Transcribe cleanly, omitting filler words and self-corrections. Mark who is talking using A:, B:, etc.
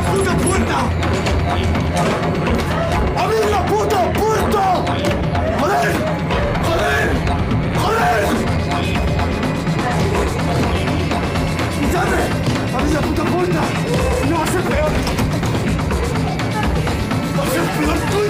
A: puta puerta! ¡Abrid la puta puerta! ¡Joder! ¡Joder! ¡Joder! ¡Escuchadme! ¡Abrid la puta puerta! ¡No va a ser peor! ¡Va a ser peor!